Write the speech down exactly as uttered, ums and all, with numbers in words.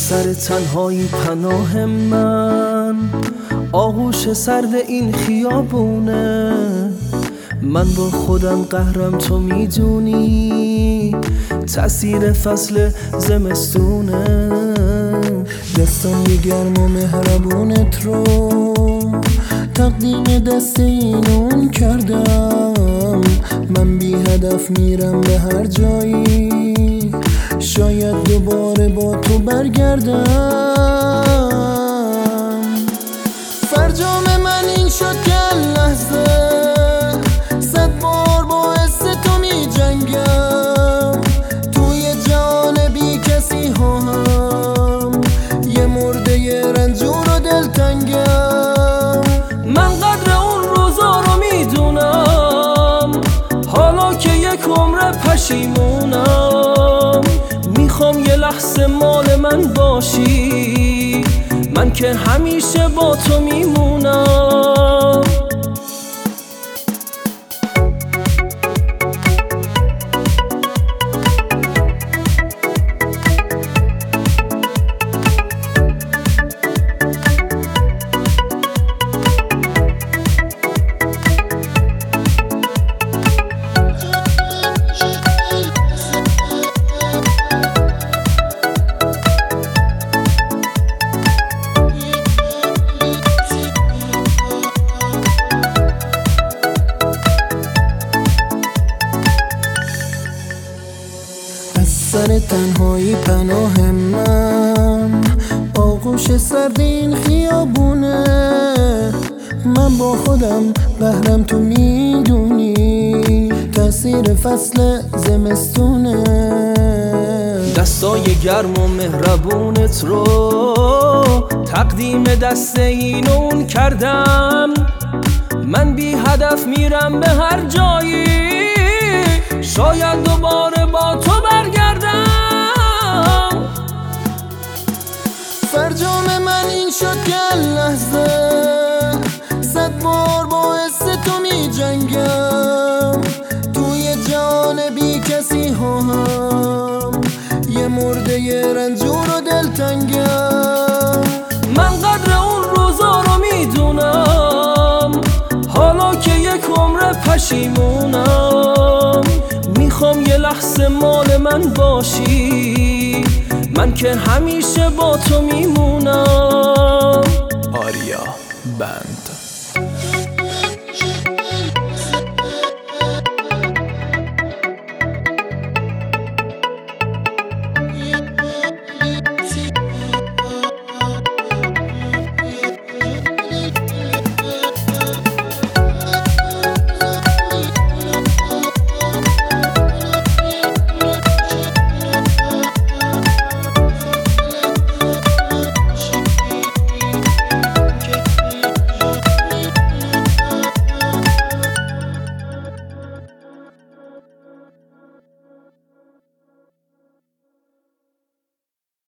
سر تنهایی پناه من، آغوش سرد این خیابونه. من با خودم قهرم، تو میدونی تأثیر فصل زمستونه. دستم گرم و مهربونت رو تقدیم دست اینون کردم. من بی هدف میرم به هر جایی، شاید دوباره با تو برگردم. فرجام من این شد که لحظه صد بار باعث تو می جنگم. توی جان بی کسی ها هم یه مرده یه رنجور و دلتنگم. من قدر اون روزا رو میدونم، حالا که یک عمر پشیمونم. میخوام یه لحظه مال من باشی، من که همیشه با تو میمونم. سر تنهایی پناه من، آغوش سرد این خیابونه. من با خودم بهرم، تو میدونی تأثیر فصل زمستونه. دستای گرم و مهربونت رو تقدیم دست اینون کردم. من بی هدف میرم به هر جایی، شاید دوباره با تو برگردم. فرجام من این شد که لحظه صد بار باعث تو می جنگم. توی جان بی کسی ها هم یه مرده یه رنجور و دلتنگم. من قدر اون روزا رو میدونم، حالا که یک عمر پشیمونم. میخوام یه لحظه مال من باشی، من که همیشه با تو میمونم. آریا بند.